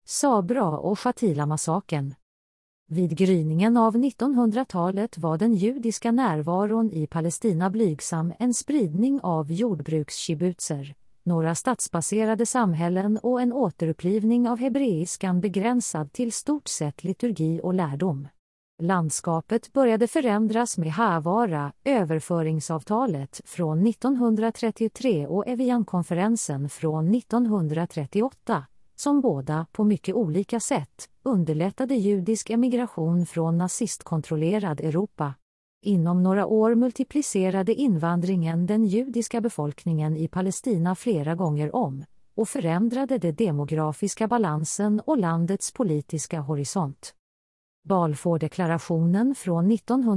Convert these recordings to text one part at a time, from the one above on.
Sabra och Shatila-massakern. Vid gryningen av 1900-talet var den judiska närvaron i Palestina blygsam, en spridning av jordbrukskibbutzer, några stadsbaserade samhällen och en återupplivning av hebreiskan begränsad till stort sett liturgi och lärdom. Landskapet började förändras med Havara, överföringsavtalet från 1933 och Evian-konferensen från 1938, som båda på mycket olika sätt underlättade judisk emigration från nazistkontrollerad Europa. Inom några år multiplicerade invandringen den judiska befolkningen i Palestina flera gånger om och förändrade den demografiska balansen och landets politiska horisont. Balfourdeklarationen från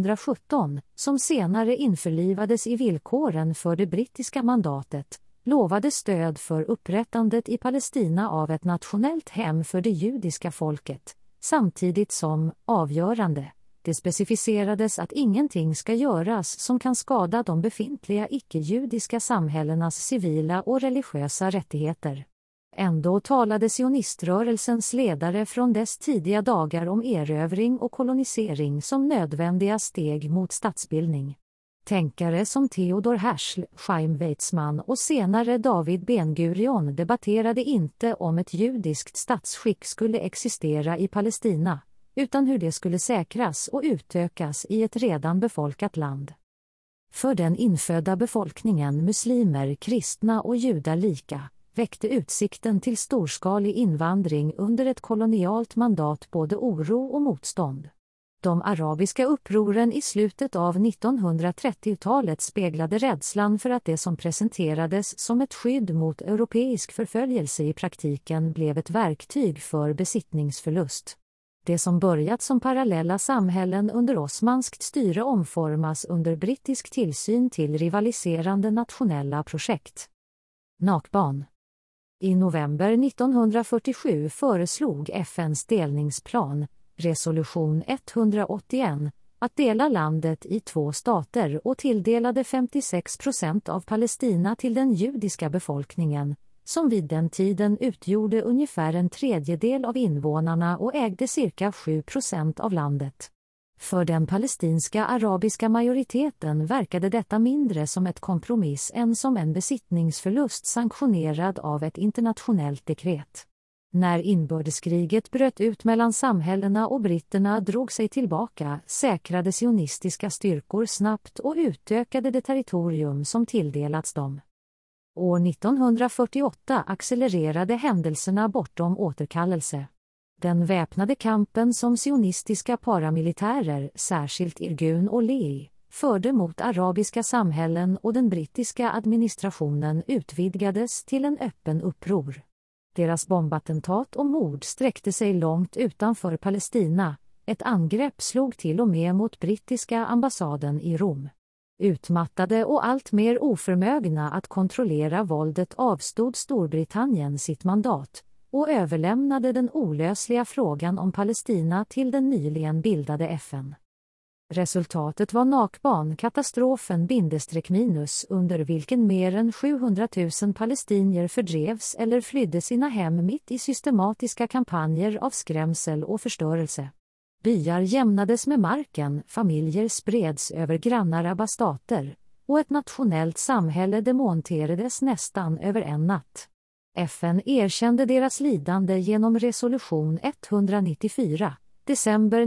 1917, som senare införlivades i villkoren för det brittiska mandatet, lovade stöd för upprättandet i Palestina av ett nationellt hem för det judiska folket, samtidigt som, avgörande, det specificerades att ingenting ska göras som kan skada de befintliga icke-judiska samhällenas civila och religiösa rättigheter. Ändå talade sioniströrelsens ledare från dess tidiga dagar om erövring och kolonisering som nödvändiga steg mot statsbildning. Tänkare som Theodor Herzl, Chaim Weizmann och senare David Ben-Gurion debatterade inte om ett judiskt statsskick skulle existera i Palestina, utan hur det skulle säkras och utökas i ett redan befolkat land. För den infödda befolkningen, muslimer, kristna och judar lika, väckte utsikten till storskalig invandring under ett kolonialt mandat både oro och motstånd. De arabiska upproren i slutet av 1930-talet speglade rädslan för att det som presenterades som ett skydd mot europeisk förföljelse i praktiken blev ett verktyg för besittningsförlust. Det som börjat som parallella samhällen under osmanskt styre omformas under brittisk tillsyn till rivaliserande nationella projekt. Nakban. I november 1947 föreslog FN:s delningsplan, resolution 181, att dela landet i 2 stater och tilldelade 56% av Palestina till den judiska befolkningen, som vid den tiden utgjorde ungefär en tredjedel av invånarna och ägde cirka 7% av landet. För den palestinska arabiska majoriteten verkade detta mindre som ett kompromiss än som en besittningsförlust sanktionerad av ett internationellt dekret. När inbördeskriget bröt ut mellan samhällena och britterna drog sig tillbaka, säkrade sionistiska styrkor snabbt och utökade det territorium som tilldelats dem. År 1948 accelererade händelserna bortom återkallelse. Den väpnade kampen som sionistiska paramilitärer, särskilt Irgun och Lehi, förde mot arabiska samhällen och den brittiska administrationen utvidgades till en öppen uppror. Deras bombattentat och mord sträckte sig långt utanför Palestina. Ett angrepp slog till och med mot brittiska ambassaden i Rom. Utmattade och allt mer oförmögna att kontrollera våldet avstod Storbritannien sitt mandat och överlämnade den olösliga frågan om Palestina till den nyligen bildade FN. Resultatet var Nakban-katastrofen -- under vilken mer än 700 000 palestinier fördrevs eller flydde sina hem mitt i systematiska kampanjer av skrämsel och förstörelse. Byar jämnades med marken, familjer spreds över grannaraba stater, och ett nationellt samhälle demonterades nästan över en natt. FN erkände deras lidande genom resolution 194, december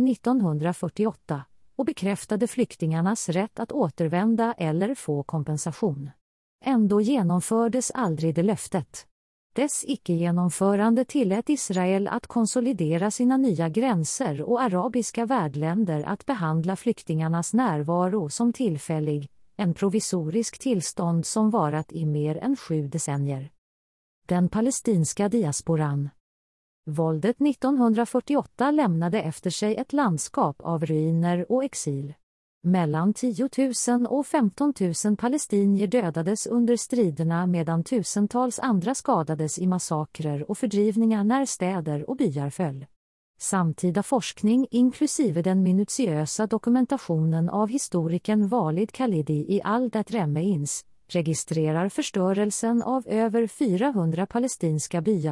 1948, och bekräftade flyktingarnas rätt att återvända eller få kompensation. Ändå genomfördes aldrig det löftet. Dess icke-genomförande tillät Israel att konsolidera sina nya gränser och arabiska värdländer att behandla flyktingarnas närvaro som tillfällig, en provisorisk tillstånd som varat i mer än 7 decennier. Den palestinska diasporan. Våldet 1948 lämnade efter sig ett landskap av ruiner och exil. Mellan 10 000 och 15 000 palestinier dödades under striderna medan tusentals andra skadades i massakrer och fördrivningar när städer och byar föll. Samtida forskning inklusive den minutiösa dokumentationen av historikern Walid Khalidi i Al-Dat Remeins registrerar förstörelsen av över 400 palestinska byar,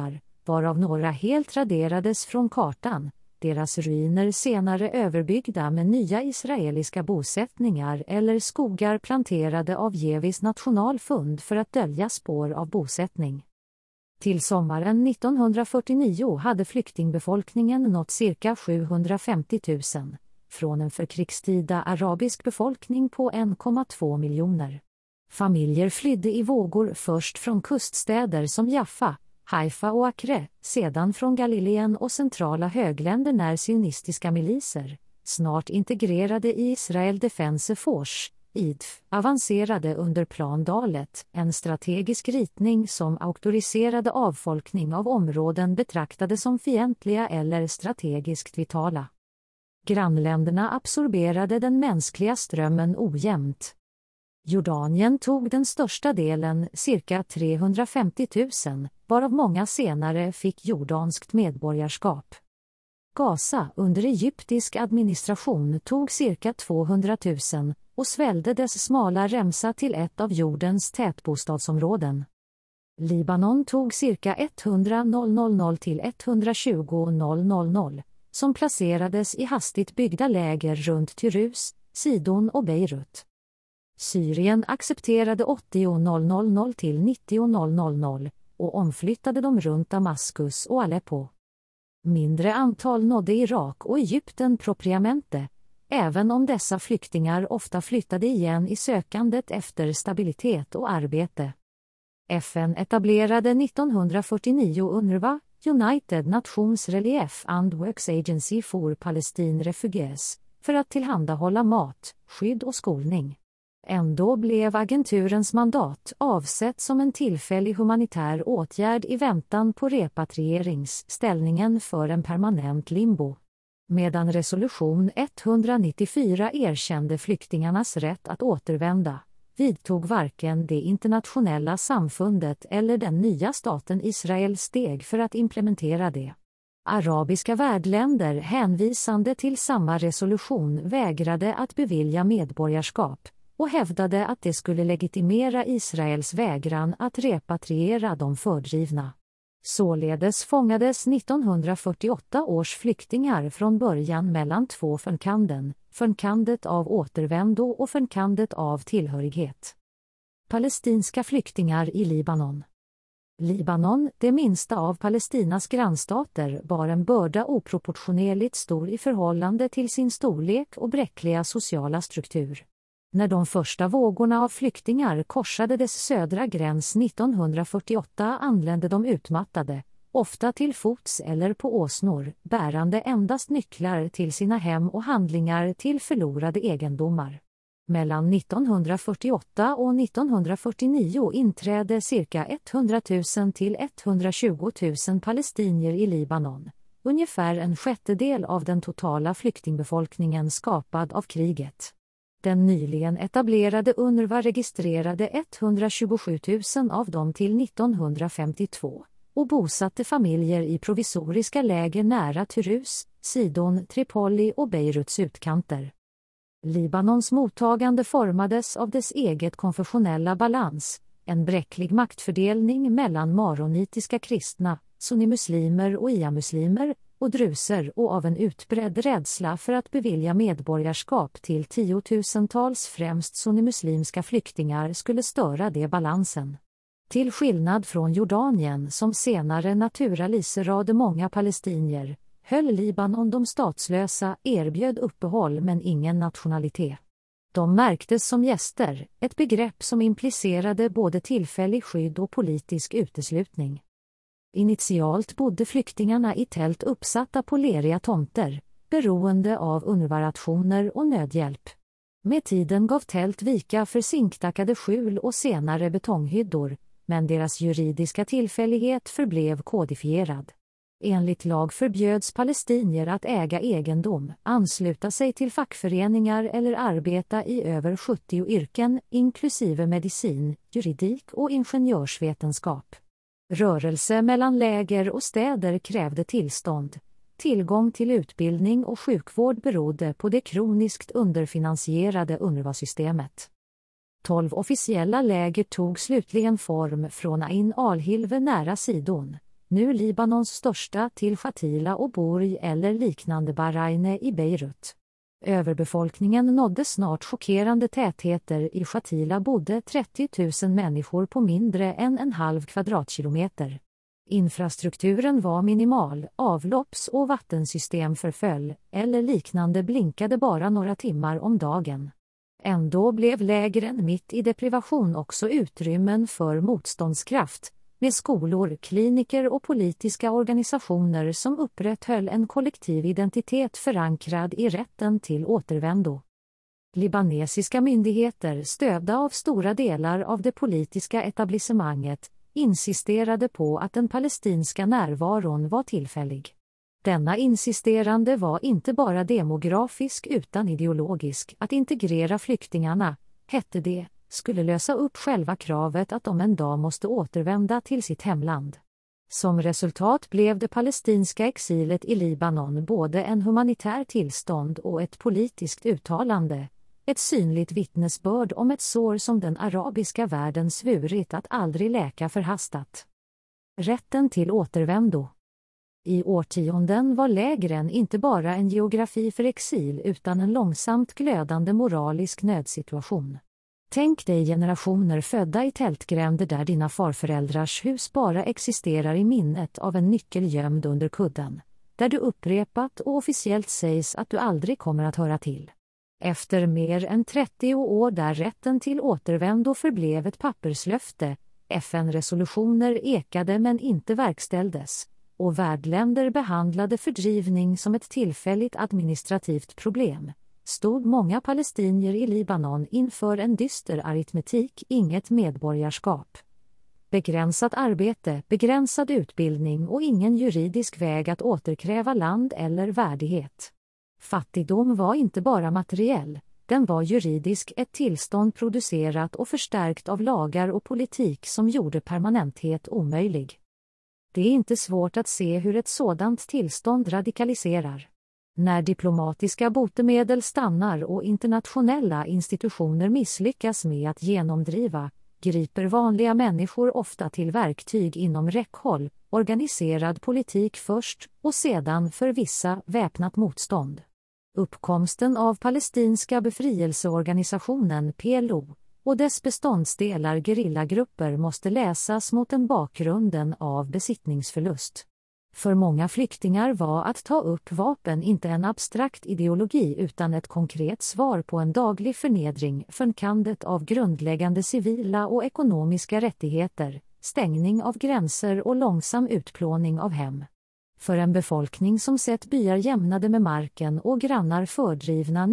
varav några helt raderades från kartan, deras ruiner senare överbyggda med nya israeliska bosättningar eller skogar planterade av Jevis nationalfund för att dölja spår av bosättning. Till sommaren 1949 hade flyktingbefolkningen nått cirka 750 000, från en förkrigstida arabisk befolkning på 1,2 miljoner. Familjer flydde i vågor först från kuststäder som Jaffa, Haifa och Acre, sedan från Galileen och centrala högländer när sionistiska miliser, snart integrerade i Israel Defense Force, IDF, avancerade under Plan Dalet, en strategisk ritning som auktoriserade avfolkning av områden betraktade som fientliga eller strategiskt vitala. Grannländerna absorberade den mänskliga strömmen ojämnt. Jordanien tog den största delen, cirka 350 000, varav många senare fick jordanskt medborgarskap. Gaza under egyptisk administration tog cirka 200 000 och svällde dess smala remsa till ett av jordens tätbostadsområden. Libanon tog cirka 100 000 till 120 000, som placerades i hastigt byggda läger runt Tyrus, Sidon och Beirut. Syrien accepterade 80 000 till 90 000 och omflyttade dem runt Damaskus och Aleppo. Mindre antal nådde Irak och Egypten propriamente, även om dessa flyktingar ofta flyttade igen i sökandet efter stabilitet och arbete. FN etablerade 1949 UNRWA, United Nations Relief and Works Agency for Palestine Refugees, för att tillhandahålla mat, skydd och skolning. Ändå blev agenturens mandat avsett som en tillfällig humanitär åtgärd i väntan på repatrieringsställningen för en permanent limbo. Medan resolution 194 erkände flyktingarnas rätt att återvända, vidtog varken det internationella samfundet eller den nya staten Israel steg för att implementera det. Arabiska värdländer hänvisande till samma resolution vägrade att bevilja medborgarskap och hävdade att det skulle legitimera Israels vägran att repatriera de fördrivna. Således fångades 1948 års flyktingar från början mellan två förnkanden, förnkandet av återvändo och förnkandet av tillhörighet. Palestinska flyktingar i Libanon. Libanon, det minsta av Palestinas grannstater, var en börda oproportionerligt stor i förhållande till sin storlek och bräckliga sociala struktur. När de första vågorna av flyktingar korsade dess södra gräns 1948 anlände de utmattade, ofta till fots eller på åsnor, bärande endast nycklar till sina hem och handlingar till förlorade egendomar. Mellan 1948 och 1949 inträdde cirka 100 000 till 120 000 palestinier i Libanon, ungefär en sjättedel av den totala flyktingbefolkningen skapad av kriget. Den nyligen etablerade UNRWA registrerade 127 000 av dem till 1952 och bosatte familjer i provisoriska läger nära Tyrus, Sidon, Tripoli och Beiruts utkanter. Libanons mottagande formades av dess eget konfessionella balans, en bräcklig maktfördelning mellan maronitiska kristna, sunnimuslimer och iamuslimer, och druser och av en utbredd rädsla för att bevilja medborgarskap till tiotusentals främst sunnimuslimska flyktingar skulle störa det balansen. Till skillnad från Jordanien som senare naturaliserade många palestinier, höll Libanon de statslösa, erbjöd uppehåll men ingen nationalitet. De märktes som gäster, ett begrepp som implicerade både tillfällig skydd och politisk uteslutning. Initialt bodde flyktingarna i tält uppsatta på leriga tomter, beroende av UNRWA-rationer och nödhjälp. Med tiden gav tält vika för zinktackade skjul och senare betonghyddor, men deras juridiska tillfällighet förblev kodifierad. Enligt lag förbjöds palestinier att äga egendom, ansluta sig till fackföreningar eller arbeta i över 70 yrken, inklusive medicin, juridik och ingenjörsvetenskap. Rörelse mellan läger och städer krävde tillstånd. Tillgång till utbildning och sjukvård berodde på det kroniskt underfinansierade UNRWA-systemet. 12 officiella läger tog slutligen form från Ain al-Hilve nära Sidon, nu Libanons största, till Shatila och Borj eller liknande Bahrain i Beirut. Överbefolkningen nådde snart chockerande tätheter. I Shatila bodde 30 000 människor på mindre än en halv kvadratkilometer. Infrastrukturen var minimal, avlopps- och vattensystem förföll, eller liknande blinkade bara några timmar om dagen. Ändå blev lägren mitt i deprivation också utrymmen för motståndskraft, med skolor, kliniker och politiska organisationer som upprätthöll en kollektiv identitet förankrad i rätten till återvändo. Libanesiska myndigheter, stödda av stora delar av det politiska etablissemanget, insisterade på att den palestinska närvaron var tillfällig. Denna insisterande var inte bara demografisk utan ideologisk. Att integrera flyktingarna, hette det, skulle lösa upp själva kravet att de en dag måste återvända till sitt hemland. Som resultat blev det palestinska exilet i Libanon både en humanitär tillstånd och ett politiskt uttalande, ett synligt vittnesbörd om ett sår som den arabiska världen svurit att aldrig läka förhastat. Rätten till återvändo. I årtionden var lägren inte bara en geografi för exil utan en långsamt glödande moralisk nödsituation. Tänk dig generationer födda i tältgränder där dina farföräldrars hus bara existerar i minnet av en nyckel gömd under kudden, där du upprepat och officiellt sägs att du aldrig kommer att höra till. Efter mer än 30 år där rätten till återvändo förblev ett papperslöfte, FN-resolutioner ekade men inte verkställdes, och värdländer behandlade fördrivning som ett tillfälligt administrativt problem, stod många palestinier i Libanon inför en dyster aritmetik: inget medborgarskap, begränsat arbete, begränsad utbildning och ingen juridisk väg att återkräva land eller värdighet. Fattigdom var inte bara materiell, den var juridisk, ett tillstånd producerat och förstärkt av lagar och politik som gjorde permanenthet omöjlig. Det är inte svårt att se hur ett sådant tillstånd radikaliserar. När diplomatiska botemedel stannar och internationella institutioner misslyckas med att genomdriva, griper vanliga människor ofta till verktyg inom räckhåll, organiserad politik först och sedan för vissa väpnat motstånd. Uppkomsten av palestinska befrielseorganisationen PLO och dess beståndsdelar gerillagrupper måste läsas mot den bakgrunden av besittningsförlust. För många flyktingar var att ta upp vapen inte en abstrakt ideologi utan ett konkret svar på en daglig förnedring, förnkandet av grundläggande civila och ekonomiska rättigheter, stängning av gränser och långsam utplåning av hem. För en befolkning som sett byar jämnade med marken och grannar fördrivna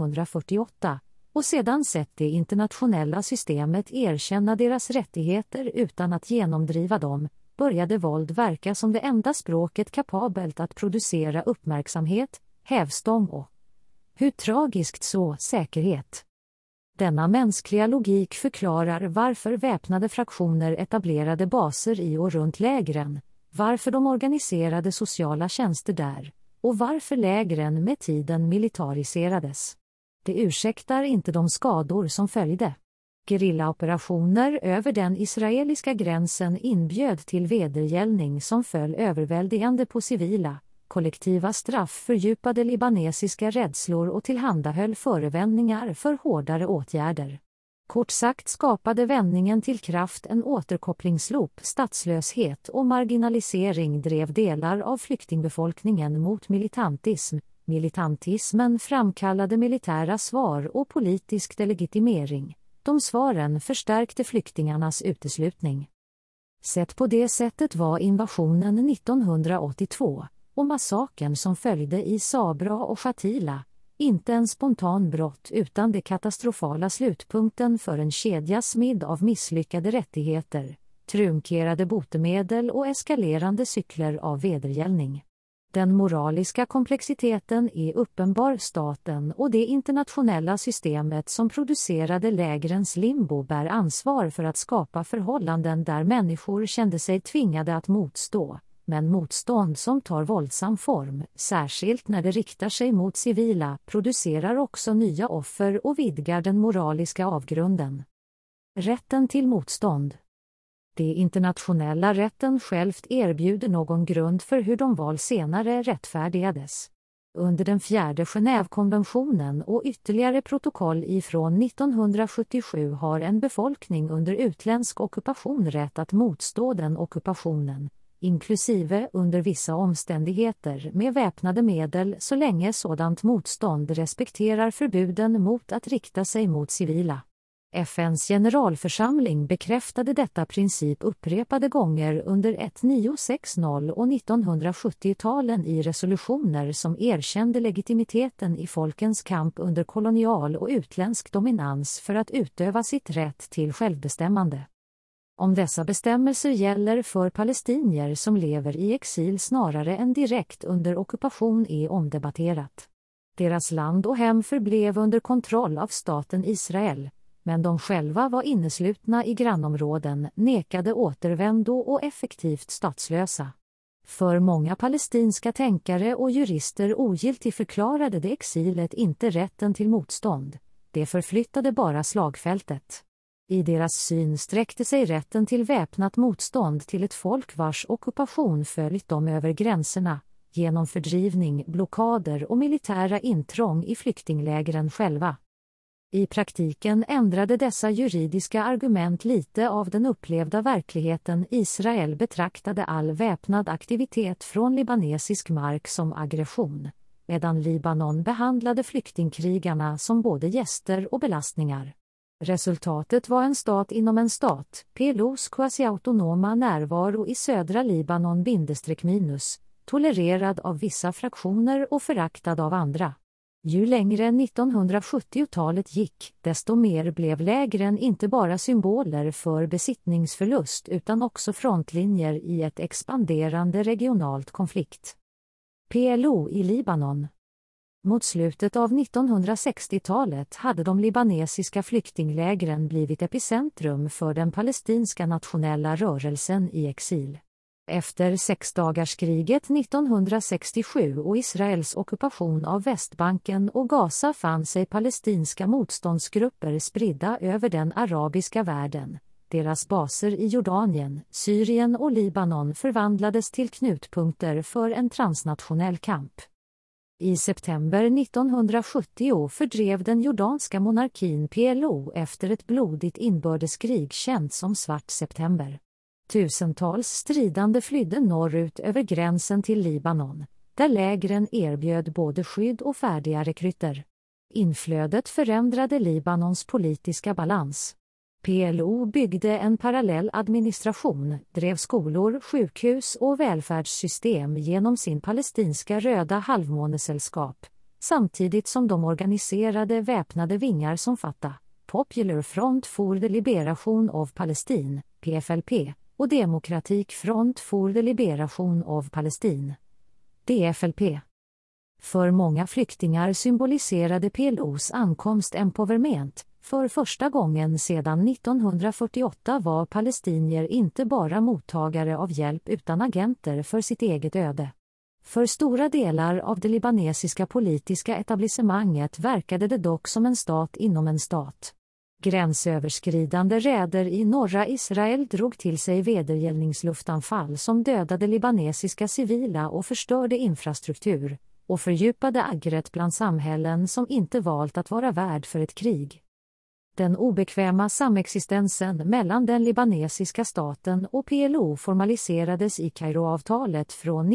1948, och sedan sett det internationella systemet erkänna deras rättigheter utan att genomdriva dem, började våld verka som det enda språket kapabelt att producera uppmärksamhet, hävstång och, hur tragiskt så, säkerhet. Denna mänskliga logik förklarar varför väpnade fraktioner etablerade baser i och runt lägren, varför de organiserade sociala tjänster där, och varför lägren med tiden militariserades. Det ursäktar inte de skador som följde. Gerillaoperationer över den israeliska gränsen inbjöd till vedergällning som föll överväldigande på civila, kollektiva straff fördjupade libanesiska rädslor och tillhandahöll förevändningar för hårdare åtgärder. Kort sagt skapade vändningen till kraft en återkopplingsloop, statslöshet och marginalisering drev delar av flyktingbefolkningen mot militantism. Militantismen framkallade militära svar och politisk delegitimering. De svaren förstärkte flyktingarnas uteslutning. Sett på det sättet var invasionen 1982 och massakern som följde i Sabra och Shatila inte en spontan brott utan det katastrofala slutpunkten för en kedja smidd av misslyckade rättigheter, trunkerade botemedel och eskalerande cykler av vedergällning. Den moraliska komplexiteten är uppenbar. Staten och det internationella systemet som producerade lägrens limbo bär ansvar för att skapa förhållanden där människor kände sig tvingade att motstå, men motstånd som tar våldsam form, särskilt när det riktar sig mot civila, producerar också nya offer och vidgar den moraliska avgrunden. Rätten till motstånd. Det internationella rätten självt erbjuder någon grund för hur de val senare rättfärdigades. Under den fjärde Genèvekonventionen och ytterligare protokoll ifrån 1977 har en befolkning under utländsk ockupation rätt att motstå den ockupationen, inklusive under vissa omständigheter med väpnade medel så länge sådant motstånd respekterar förbuden mot att rikta sig mot civila. FNs generalförsamling bekräftade detta princip upprepade gånger under 1960 och 1970-talen i resolutioner som erkände legitimiteten i folkens kamp under kolonial och utländsk dominans för att utöva sitt rätt till självbestämmande. Om dessa bestämmelser gäller för palestinier som lever i exil snarare än direkt under ockupation är omdebatterat. Deras land och hem förblev under kontroll av staten Israel, men de själva var inneslutna i grannområden, nekade återvändo och effektivt statslösa. För många palestinska tänkare och jurister ogiltigförklarade det exilet inte rätten till motstånd, det förflyttade bara slagfältet. I deras syn sträckte sig rätten till väpnat motstånd till ett folk vars ockupation följt dem över gränserna, genom fördrivning, blockader och militära intrång i flyktinglägren själva. I praktiken ändrade dessa juridiska argument lite av den upplevda verkligheten. Israel betraktade all väpnad aktivitet från libanesisk mark som aggression, medan Libanon behandlade flyktingkrigarna som både gäster och belastningar. Resultatet var en stat inom en stat, PLOs quasi-autonoma närvaro i södra Libanon - tolererad av vissa fraktioner och föraktad av andra. Ju längre 1970-talet gick, desto mer blev lägren inte bara symboler för besittningsförlust utan också frontlinjer i ett expanderande regionalt konflikt. PLO i Libanon. Mot slutet av 1960-talet hade de libanesiska flyktinglägren blivit epicentrum för den palestinska nationella rörelsen i exil. Efter sexdagarskriget 1967 och Israels ockupation av Västbanken och Gaza fann sig palestinska motståndsgrupper spridda över den arabiska världen. Deras baser i Jordanien, Syrien och Libanon förvandlades till knutpunkter för en transnationell kamp. I september 1970 fördrev den jordanska monarkin PLO efter ett blodigt inbördeskrig känt som Svart september. Tusentals stridande flydde norrut över gränsen till Libanon, där lägren erbjöd både skydd och färdiga rekryter. Inflödet förändrade Libanons politiska balans. PLO byggde en parallell administration, drev skolor, sjukhus och välfärdssystem genom sin palestinska Röda halvmånesällskap, samtidigt som de organiserade väpnade vingar som Fatah, Popular Front for the Liberation of Palestine, PFLP, och Democratic Front for the Liberation of Palestine, DFLP. För många flyktingar symboliserade PLOs ankomst empowerment. För första gången sedan 1948 var palestinier inte bara mottagare av hjälp utan agenter för sitt eget öde. För stora delar av det libanesiska politiska etablissemanget verkade det dock som en stat inom en stat. Gränsöverskridande räder i norra Israel drog till sig vedergällningsluftanfall som dödade libanesiska civila och förstörde infrastruktur, och fördjupade aggret bland samhällen som inte valt att vara värd för ett krig. Den obekväma samexistensen mellan den libanesiska staten och PLO formaliserades i Kairoavtalet från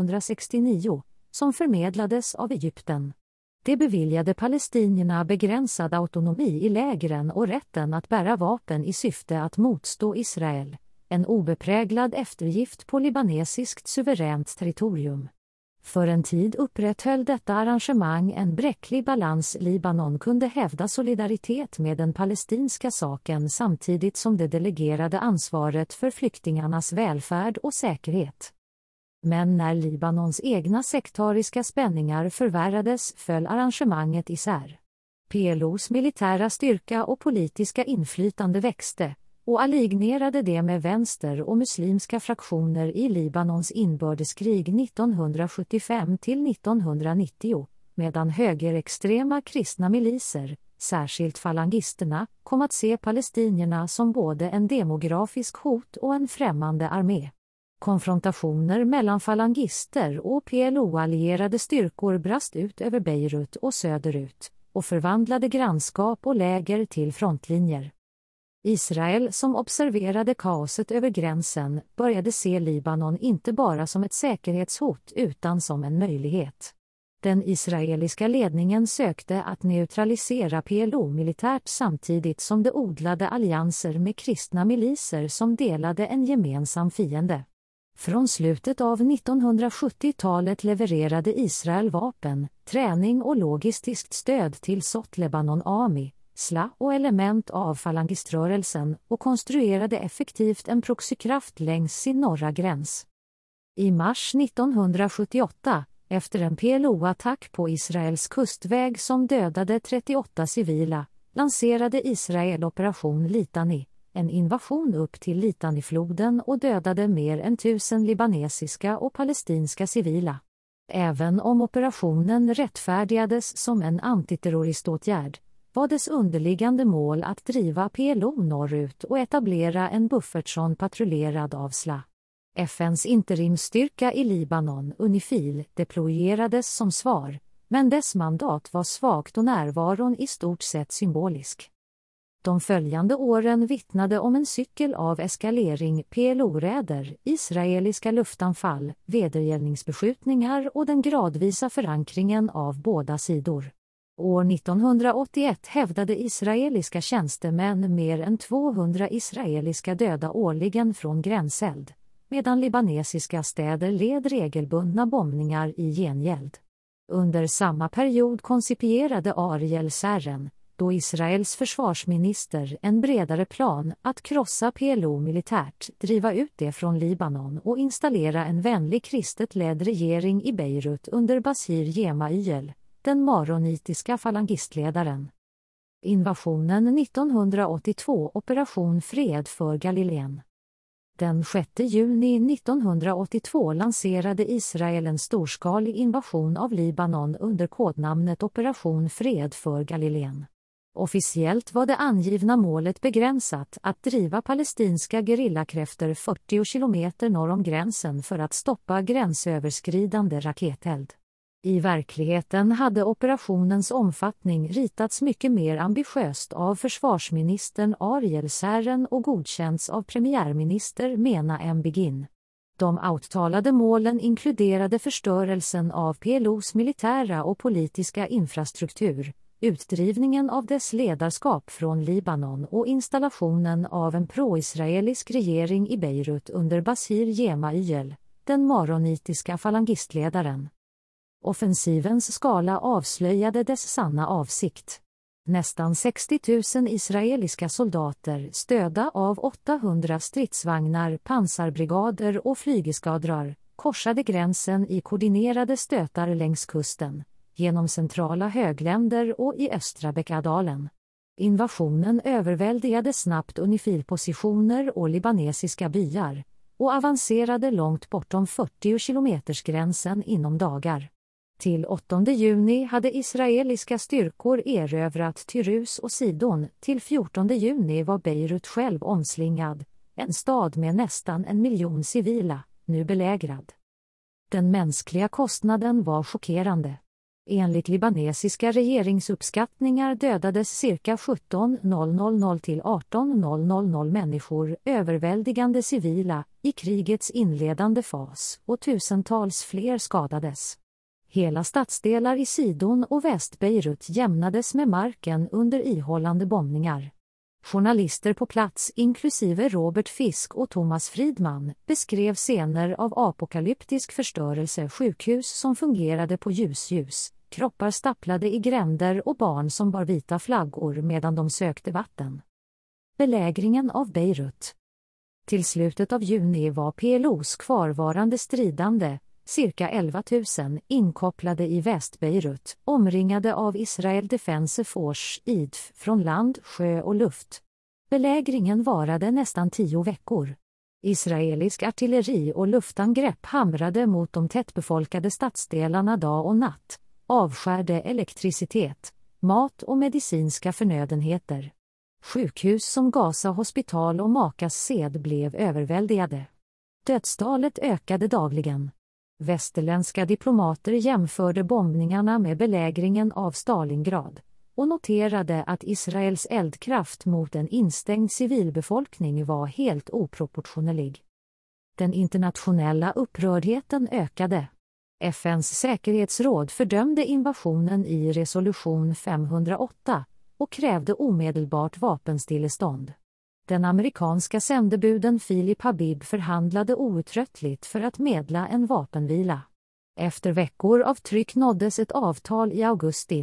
1969, som förmedlades av Egypten. Det beviljade palestinierna begränsad autonomi i lägren och rätten att bära vapen i syfte att motstå Israel, en obepräglad eftergift på libanesiskt suveränt territorium. För en tid upprätthöll detta arrangemang en bräcklig balans. Libanon kunde hävda solidaritet med den palestinska saken samtidigt som det delegerade ansvaret för flyktingarnas välfärd och säkerhet. Men när Libanons egna sektariska spänningar förvärrades föll arrangemanget isär. PLOs militära styrka och politiska inflytande växte, och allignerade det med vänster- och muslimska fraktioner i Libanons inbördeskrig 1975 till 1990, medan högerextrema kristna miliser, särskilt falangisterna, kom att se palestinierna som både en demografisk hot och en främmande armé. Konfrontationer mellan falangister och PLO-allierade styrkor brast ut över Beirut och söderut, och förvandlade grannskap och läger till frontlinjer. Israel, som observerade kaoset över gränsen, började se Libanon inte bara som ett säkerhetshot utan som en möjlighet. Den israeliska ledningen sökte att neutralisera PLO militärt samtidigt som de odlade allianser med kristna miliser som delade en gemensam fiende. Från slutet av 1970-talet levererade Israel vapen, träning och logistiskt stöd till Sot Lebanon Army, SLA och element av falangiströrelsen och konstruerade effektivt en proxykraft längs sin norra gräns. I mars 1978, efter en PLO-attack på Israels kustväg som dödade 38 civila, lanserade Israel Operation Litani, en invasion upp till Litanifloden och dödade mer än 1000 libanesiska och palestinska civila. Även om operationen rättfärdigades som en antiterroriståtgärd, var dess underliggande mål att driva PLO norrut och etablera en buffertzon patrullerad av SLA. FNs interimstyrka i Libanon, UNIFIL, deployerades som svar, men dess mandat var svagt och närvaron i stort sett symbolisk. De följande åren vittnade om en cykel av eskalering, PLO-räder, israeliska luftanfall, vedergällningsbeskjutningar och den gradvisa förankringen av båda sidor. År 1981 hävdade israeliska tjänstemän mer än 200 israeliska döda årligen från gränseld, medan libanesiska städer led regelbundna bombningar i gengäld. Under samma period koncipierade Ariel Sharon, då Israels försvarsminister, en bredare plan att krossa PLO militärt, driva ut det från Libanon och installera en vänlig kristet ledd regering i Beirut under Basir Gemayel, den maronitiska falangistledaren. Invasionen 1982, Operation Fred för Galileen. Den 6 juni 1982 lanserade Israel en storskalig invasion av Libanon under kodnamnet Operation Fred för Galileen. Officiellt var det angivna målet begränsat att driva palestinska gerillakräfter 40 kilometer norr om gränsen för att stoppa gränsöverskridande raketeld. I verkligheten hade operationens omfattning ritats mycket mer ambitiöst av försvarsministern Ariel Sharon och godkänts av premiärminister Menahem Begin. De outtalade målen inkluderade förstörelsen av PLOs militära och politiska infrastruktur, utdrivningen av dess ledarskap från Libanon och installationen av en pro-israelisk regering i Beirut under Basir Gemayel, den maronitiska falangistledaren. Offensivens skala avslöjade dess sanna avsikt. Nästan 60 000 israeliska soldater, stödda av 800 stridsvagnar, pansarbrigader och flygeskadrar, korsade gränsen i koordinerade stötar längs kusten, genom centrala högländer och i östra Beqadalen. Invasionen överväldigade snabbt UNIFIL-positioner och libanesiska byar, och avancerade långt bortom 40-kilometersgränsen inom dagar. Till 8 juni hade israeliska styrkor erövrat Tyrus och Sidon, till 14 juni var Beirut själv omslingad, en stad med nästan 1 miljon civila, nu belägrad. Den mänskliga kostnaden var chockerande. Enligt libanesiska regeringsuppskattningar dödades cirka 17.000 till 18.000 människor, överväldigande civila, i krigets inledande fas, och tusentals fler skadades. Hela stadsdelar i Sidon och Väst-Beirut jämnades med marken under ihållande bombningar. Journalister på plats, inklusive Robert Fisk och Thomas Friedman, beskrev scener av apokalyptisk förstörelse, sjukhus som fungerade på ljus, kroppar staplade i gränder och barn som bar vita flaggor medan de sökte vatten. Belägringen av Beirut. Till slutet av juni var PLOs kvarvarande stridande, cirka 11 000, inkopplade i Väst-Beirut, omringade av Israel Defense Force, IDF, från land, sjö och luft. Belägringen varade nästan 10 veckor. Israelisk artilleri och luftangrepp hamrade mot de tättbefolkade stadsdelarna dag och natt, avskärde elektricitet, mat och medicinska förnödenheter. Sjukhus som Gaza Hospital och Makas Sed blev överväldigade. Dödstalet ökade dagligen. Västerländska diplomater jämförde bombningarna med belägringen av Stalingrad och noterade att Israels eldkraft mot en instängd civilbefolkning var helt oproportionerlig. Den internationella upprördheten ökade. FN:s säkerhetsråd fördömde invasionen i resolution 508 och krävde omedelbart vapenstillestånd. Den amerikanska sändebuden Philip Habib förhandlade outtröttligt för att medla en vapenvila. Efter veckor av tryck nåddes ett avtal i augusti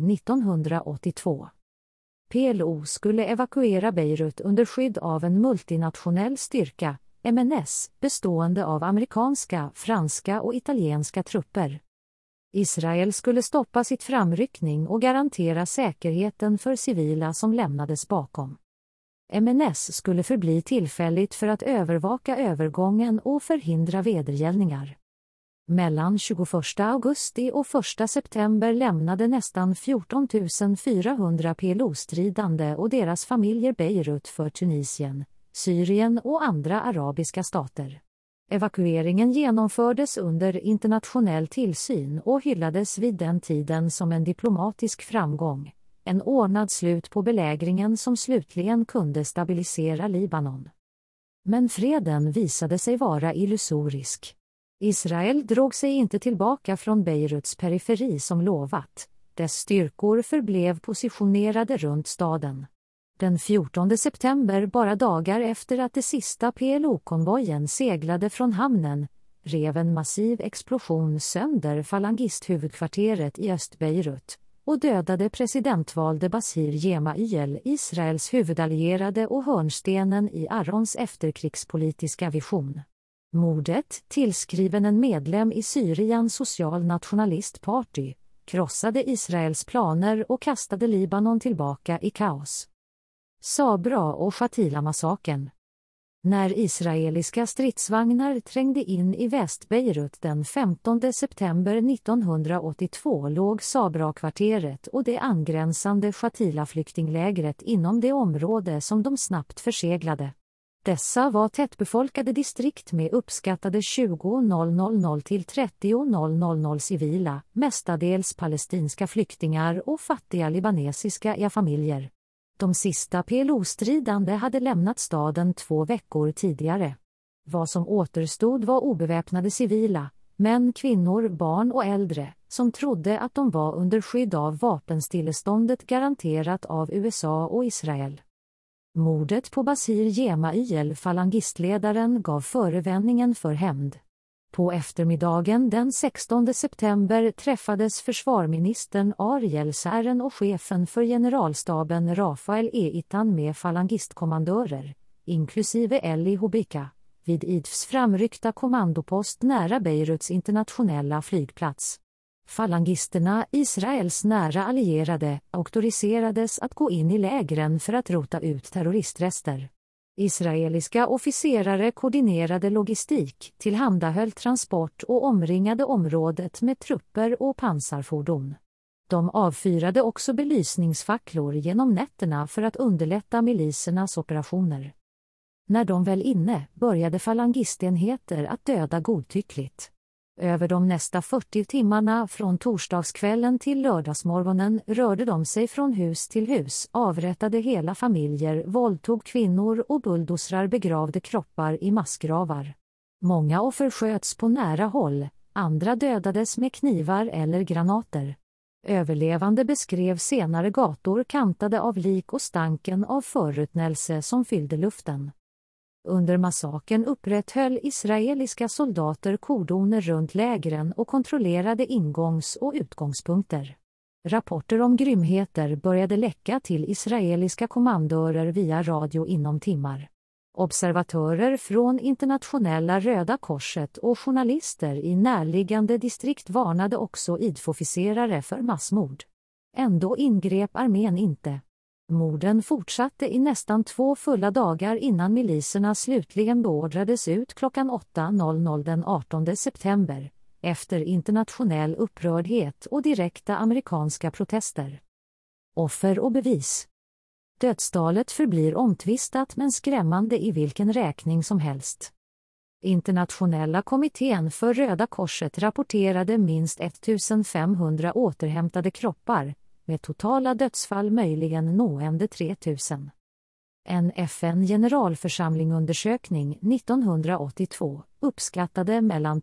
1982. PLO skulle evakuera Beirut under skydd av en multinationell styrka, MNS, bestående av amerikanska, franska och italienska trupper. Israel skulle stoppa sitt framryckning och garantera säkerheten för civila som lämnades bakom. MNS skulle förbli tillfälligt för att övervaka övergången och förhindra vedergällningar. Mellan 21 augusti och 1 september lämnade nästan 14 400 PLO-stridande och deras familjer Beirut för Tunisien, Syrien och andra arabiska stater. Evakueringen genomfördes under internationell tillsyn och hyllades vid den tiden som en diplomatisk framgång, en ordnad slut på belägringen som slutligen kunde stabilisera Libanon. Men freden visade sig vara illusorisk. Israel drog sig inte tillbaka från Beiruts periferi som lovat, dess styrkor förblev positionerade runt staden. Den 14 september, bara dagar efter att det sista PLO-konvojen seglade från hamnen, rev en massiv explosion sönder falangisthuvudkvarteret i Östbeirut och dödade presidentvalde Basir Gemayel, Israels huvudallierade och hörnstenen i Arons efterkrigspolitiska vision. Mordet, tillskriven en medlem i Syriens Social Nationalist Party, krossade Israels planer och kastade Libanon tillbaka i kaos. Sabra och Shatila-massakern. När israeliska stridsvagnar trängde in i Västbeirut den 15 september 1982 låg Sabra-kvarteret och det angränsande Shatila-flyktinglägret inom det område som de snabbt förseglade. Dessa var tättbefolkade distrikt med uppskattade 20,000 till 30,000 civila, mestadels palestinska flyktingar och fattiga libanesiska familjer. De sista PLO-stridande hade lämnat staden 2 veckor tidigare. Vad som återstod var obeväpnade civila, män, kvinnor, barn och äldre, som trodde att de var under skydd av vapenstilleståndet garanterat av USA och Israel. Mordet på Basir Gemayel, falangistledaren, gav förevändningen för hämnd. På eftermiddagen den 16 september träffades försvarsministern Ariel Sharon och chefen för generalstaben Rafael Eitan med falangistkommandörer, inklusive Eli Hobika, vid IDFs framryckta kommandopost nära Beiruts internationella flygplats. Falangisterna, Israels nära allierade, auktoriserades att gå in i lägren för att rota ut terroristrester. Israeliska officerare koordinerade logistik, tillhandahöll transport och omringade området med trupper och pansarfordon. De avfyrade också belysningsfacklor genom nätterna för att underlätta milisernas operationer. När de väl inne började falangistenheter att döda godtyckligt. Över de nästa 40 timmarna från torsdagskvällen till lördagsmorgonen rörde de sig från hus till hus, avrättade hela familjer, våldtog kvinnor och bulldozrar begravde kroppar i massgravar. Många offer sköts på nära håll, andra dödades med knivar eller granater. Överlevande beskrev senare gator kantade av lik och stanken av förruttnelse som fyllde luften. Under massakern upprätthöll israeliska soldater kordoner runt lägren och kontrollerade ingångs- och utgångspunkter. Rapporter om grymheter började läcka till israeliska kommandörer via radio inom timmar. Observatörer från Internationella Röda Korset och journalister i närliggande distrikt varnade också IDF-officerare för massmord. Ändå ingrep armén inte. Morden fortsatte i nästan 2 fulla dagar innan miliserna slutligen beordrades ut klockan 8:00 den 18 september, efter internationell upprördhet och direkta amerikanska protester. Offer och bevis. Dödstalet förblir omtvistat men skrämmande i vilken räkning som helst. Internationella kommittén för Röda Korset rapporterade minst 1500 återhämtade kroppar, med totala dödsfall möjligen nående 3000. En FN-generalförsamlingundersökning 1982 uppskattade mellan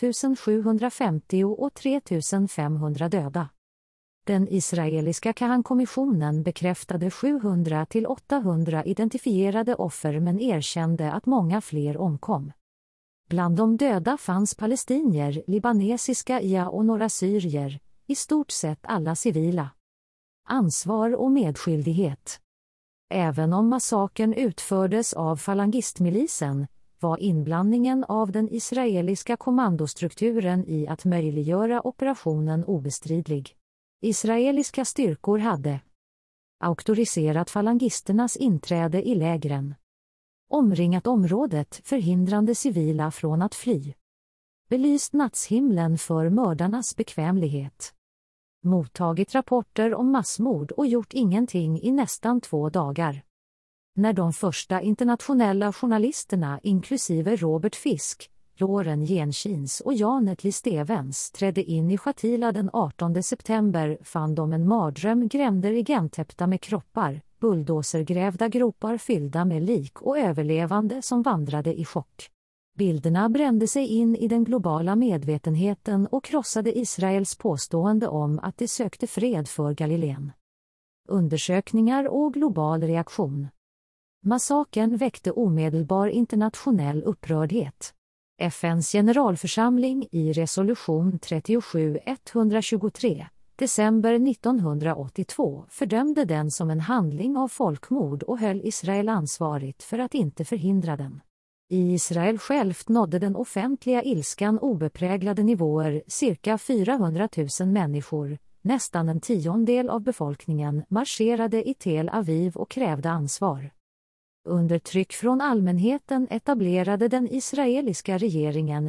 2750 och 3500 döda. Den israeliska Kahan-kommissionen bekräftade 700 till 800 identifierade offer men erkände att många fler omkom. Bland de döda fanns palestinier, libanesiska och några syrier, i stort sett alla civila. Ansvar och medskyldighet. Även om massakern utfördes av falangistmilisen, var inblandningen av den israeliska kommandostrukturen i att möjliggöra operationen obestridlig. Israeliska styrkor hade auktoriserat falangisternas inträde i lägren, omringat området förhindrande civila från att fly, belyst nattshimlen för mördarnas bekvämlighet, mottagit rapporter om massmord och gjort ingenting i nästan 2 dagar. När de första internationella journalisterna inklusive Robert Fisk, Lauren Jenkins och Janet Lee Stevens trädde in i Shatila den 18 september fann de en mardröm, gränder igentäppta med kroppar, bulldosergrävda gropar fyllda med lik och överlevande som vandrade i chock. Bilderna brände sig in i den globala medvetenheten och krossade Israels påstående om att de sökte fred för Galileen. Undersökningar och global reaktion. Massakern väckte omedelbar internationell upprördhet. FN:s generalförsamling i resolution 37-123, december 1982 fördömde den som en handling av folkmord och höll Israel ansvarigt för att inte förhindra den. I Israel självt nådde den offentliga ilskan obepräglade nivåer. Cirka 400 000 människor, nästan en tiondel av befolkningen, marscherade i Tel Aviv och krävde ansvar. Under tryck från allmänheten etablerade den israeliska regeringen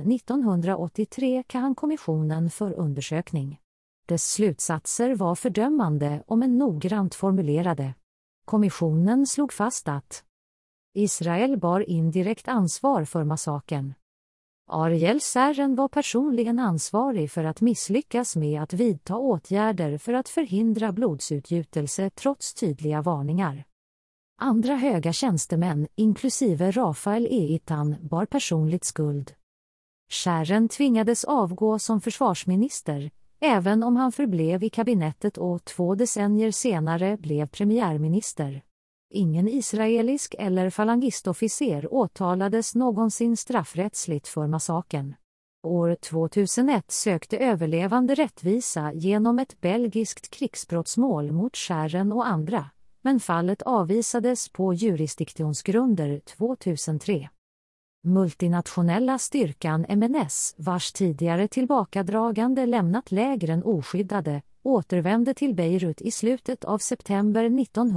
1983 Kahan-kommissionen för undersökning. Dess slutsatser var fördömande men noggrant formulerade. Kommissionen slog fast att Israel bar indirekt ansvar för massakern. Ariel Sharon var personligen ansvarig för att misslyckas med att vidta åtgärder för att förhindra blodsutgjutelse trots tydliga varningar. Andra höga tjänstemän, inklusive Rafael Eitan, bar personligt skuld. Sharon tvingades avgå som försvarsminister, även om han förblev i kabinettet och 2 decennier senare blev premiärminister. Ingen israelisk eller falangistofficer åtalades någonsin straffrättsligt för massakern. År 2001 sökte överlevande rättvisa genom ett belgiskt krigsbrottsmål mot Sharon och andra, men fallet avvisades på jurisdiktionsgrunder 2003. Multinationella styrkan MNS, vars tidigare tillbakadragande lämnat lägren oskyddade, återvände till Beirut i slutet av september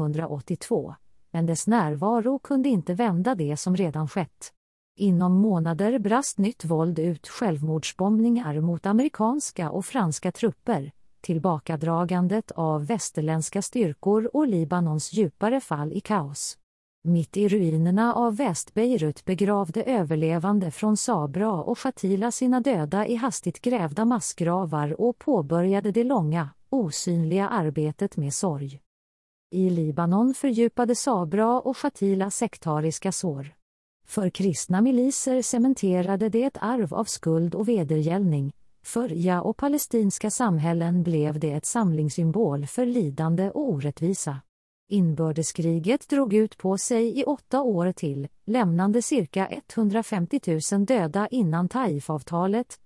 1982, men dess närvaro kunde inte vända det som redan skett. Inom månader brast nytt våld ut, självmordsbombningar mot amerikanska och franska trupper, tillbakadragandet av västerländska styrkor och Libanons djupare fall i kaos. Mitt i ruinerna av Västbeirut begravde överlevande från Sabra och Shatila sina döda i hastigt grävda massgravar och påbörjade det långa, osynliga arbetet med sorg. I Libanon fördjupade Sabra och Shatila sektariska sår. För kristna miliser cementerade det ett arv av skuld och vedergällning. För och palestinska samhällen blev det ett samlingssymbol för lidande och orättvisa. Inbördeskriget drog ut på sig i 8 år till, lämnande cirka 150 000 döda innan Taif-avtalet,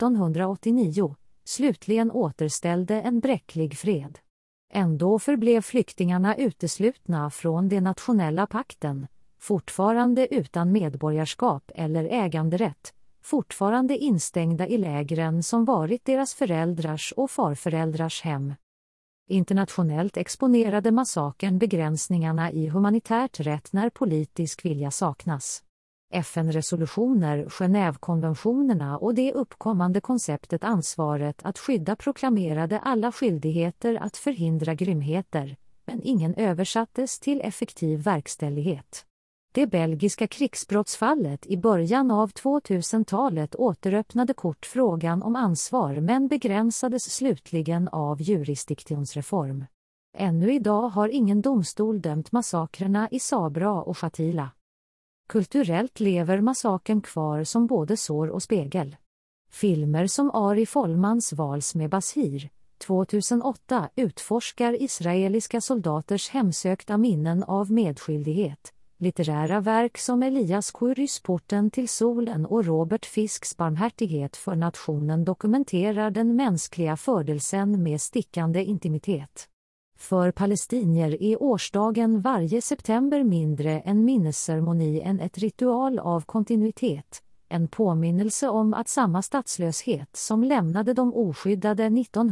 1989, slutligen återställde en bräcklig fred. Ändå förblev flyktingarna uteslutna från den nationella pakten, fortfarande utan medborgarskap eller äganderätt, fortfarande instängda i lägren som varit deras föräldrars och farföräldrars hem. Internationellt exponerade massakern begränsningarna i humanitärt rätt när politisk vilja saknas. FN-resolutioner, Genèvekonventionerna och det uppkommande konceptet ansvaret att skydda proklamerade alla skyldigheter att förhindra grymheter, men ingen översattes till effektiv verkställighet. Det belgiska krigsbrottsfallet i början av 2000-talet återöppnade kort frågan om ansvar men begränsades slutligen av jurisdiktionsreform. Ännu idag har ingen domstol dömt massakrerna i Sabra och Shatila. Kulturellt lever massakern kvar som både sår och spegel. Filmer som Ari Folmans Vals med Bashir, 2008 utforskar israeliska soldaters hemsökta minnen av medskyldighet. Litterära verk som Elias Khouirys Porten till solen och Robert Fisks Barmhärtighet för nationen dokumenterar den mänskliga födelsen med stickande intimitet. För palestinier är årsdagen varje september mindre en minnesceremoni än ett ritual av kontinuitet, en påminnelse om att samma statslöshet som lämnade de oskyddade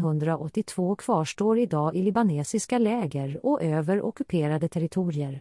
1982 kvarstår idag i libanesiska läger och över ockuperade territorier.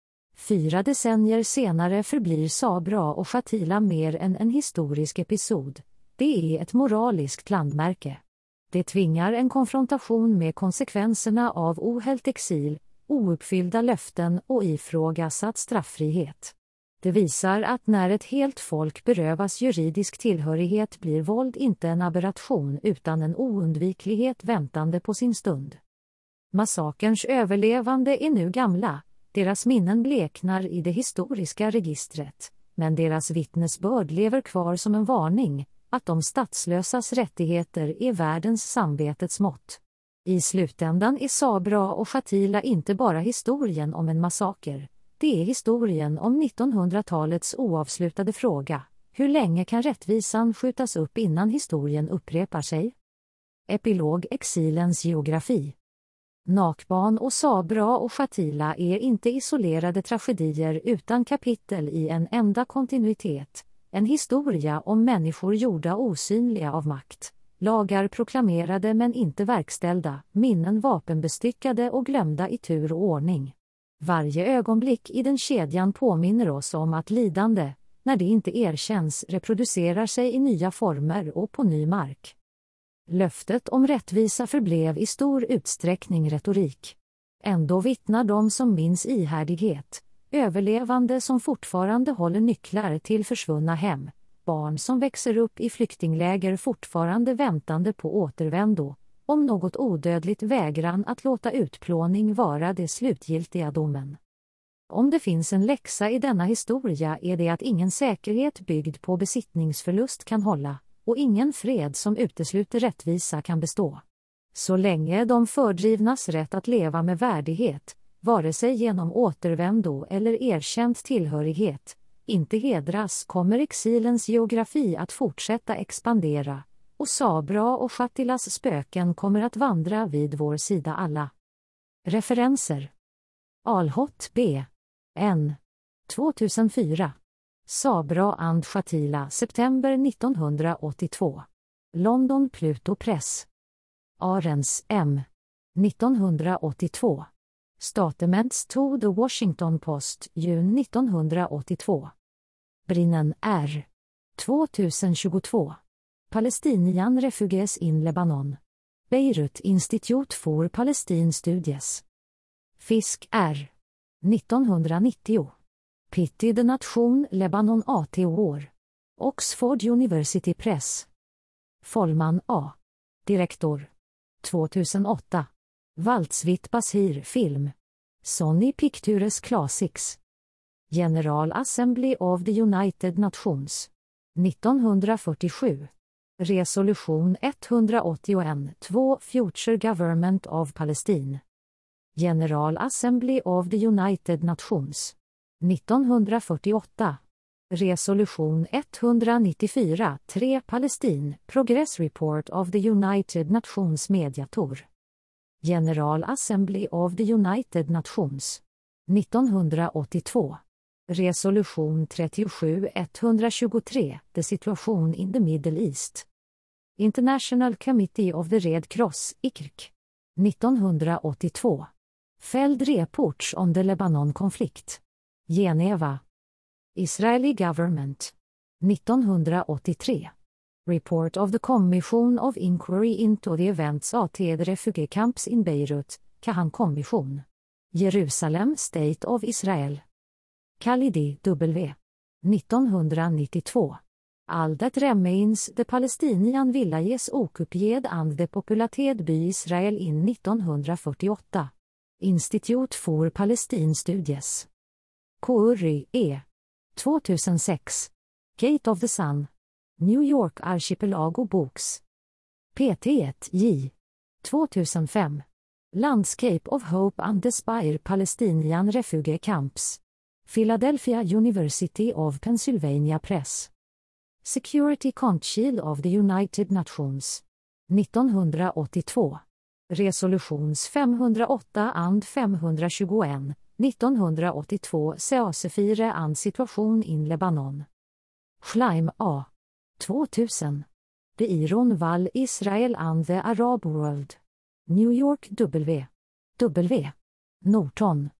4 decennier senare förblir Sabra och Shatila mer än en historisk episod. Det är ett moraliskt landmärke. Det tvingar en konfrontation med konsekvenserna av ohällt exil, ouppfyllda löften och ifrågasatt straffrihet. Det visar att när ett helt folk berövas juridisk tillhörighet blir våld inte en aberration utan en oundviklighet väntande på sin stund. Massakerns överlevande är nu gamla, deras minnen bleknar i det historiska registret, men deras vittnesbörd lever kvar som en varning, att de statslösas rättigheter är världens samvetets mått. I slutändan är Sabra och Shatila inte bara historien om en massaker, det är historien om 1900-talets oavslutade fråga: hur länge kan rättvisan skjutas upp innan historien upprepar sig? Epilog: exilens geografi. Nakban och Sabra och Shatila är inte isolerade tragedier utan kapitel i en enda kontinuitet, en historia om människor gjorda osynliga av makt, lagar proklamerade men inte verkställda, minnen vapenbestyckade och glömda i tur och ordning. Varje ögonblick i den kedjan påminner oss om att lidande, när det inte erkänns, reproducerar sig i nya former och på ny mark. Löftet om rättvisa förblev i stor utsträckning retorik. Ändå vittnar de som minns ihärdighet, överlevande som fortfarande håller nycklar till försvunna hem, barn som växer upp i flyktingläger fortfarande väntande på återvändo, om något odödligt vägran att låta utplåning vara det slutgiltiga domen. Om det finns en läxa i denna historia är det att ingen säkerhet byggd på besittningsförlust kan hålla, och ingen fred som utesluter rättvisa kan bestå. Så länge de fördrivnas rätt att leva med värdighet, vare sig genom återvändo eller erkänd tillhörighet, inte hedras, kommer exilens geografi att fortsätta expandera, och Sabra och Shatilas spöken kommer att vandra vid vår sida alla. Referenser: Alhott B. N. 2004. Sabra and Shatila, september 1982. London Pluto Press. Arens M. 1982. Statements to the Washington Post, juni 1982. Brinnen R. 2022. Palestinian Refugees in Lebanon. Beirut Institute for Palestine Studies. Fisk R. 1990. Pity the Nation Lebanon 18 år. Oxford University Press. Folman A. Direktor. 2008. Waltzwitt Bashir film. Sony Pictures Classics. General Assembly of the United Nations. 1947. Resolution 181-2 Future Government of Palestine. General Assembly of the United Nations. 1948. Resolution 194-3 Palestine Progress Report of the United Nations Mediator. General Assembly of the United Nations. 1982. Resolution 37-123 The Situation in the Middle East. International Committee of the Red Cross, ICRC. 1982. Fälld reports on the Lebanon Conflict. Geneva. Israeli Government. 1983. Report of the Commission of Inquiry into the Events at the Refugee Camps in Beirut, Kahan Commission. Jerusalem State of Israel. Khalidi W. 1992. All that remains de Palestinian villages occupied and depopulated by Israel in 1948. Institute for Palestine Studies. Curry E. 2006. Gate of the Sun. New York Archipelago Books. PT1 J. 2005. Landscape of Hope and Despair Palestinian Refugee Camps. Philadelphia University of Pennsylvania Press. Security Council of the United Nations. 1982. Resolutions 508 and 521, 1982 CAC4 and Situation in Lebanon. Schleim A. 2000. The Iron Wall Israel and the Arab World. New York W. Norton.